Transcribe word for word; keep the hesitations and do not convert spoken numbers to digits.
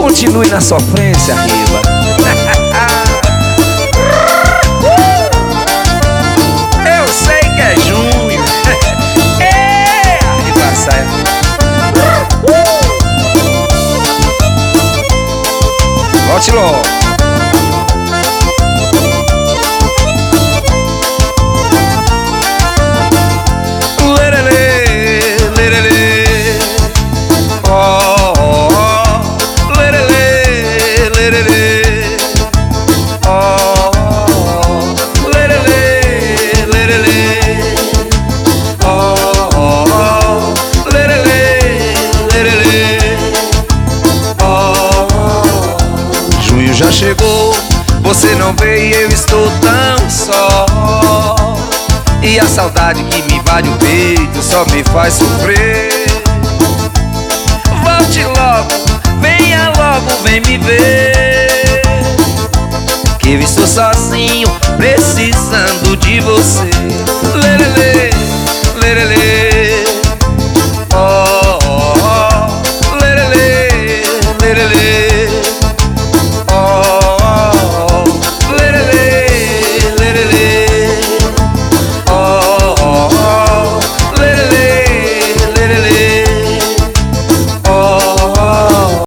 Continue na sofrência, Riva. Eu sei que é junho. É, Riva sai. Volte logo. Lerele, lerele. Oh, oh, oh. Lerele, lerele. Oh, oh. Lerele, lerele. Oh, oh, oh. Lerele, lerele. Oh, oh. Junho já chegou, você não veio e eu estou tão só. E a saudade que me invade o peito só me faz sofrer. Volte logo, venha logo, vem me ver, que eu estou sozinho, precisando de você.